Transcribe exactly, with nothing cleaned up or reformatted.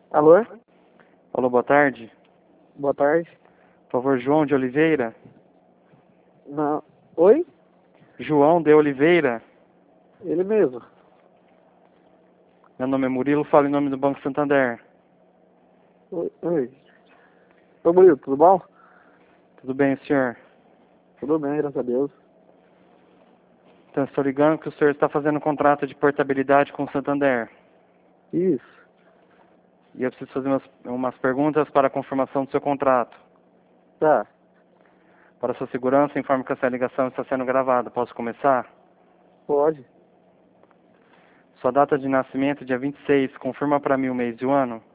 Alô? Alô, boa tarde. Boa tarde. Por favor, João de Oliveira. Não. Oi? João de Oliveira. Ele mesmo. Meu nome é Murilo, falo em nome do Banco Santander. Oi. Oi. Ô, Murilo, tudo bom? Tudo bem, senhor? Tudo bem, graças a Deus. Então, estou ligando que o senhor está fazendo um contrato de portabilidade com o Santander. Isso. E eu preciso fazer umas, umas perguntas para a confirmação do seu contrato. Tá. Para sua segurança, informo que essa ligação está sendo gravada. Posso começar? Pode. Sua data de nascimento, dia vinte e seis. Confirma para mim o mês e o ano.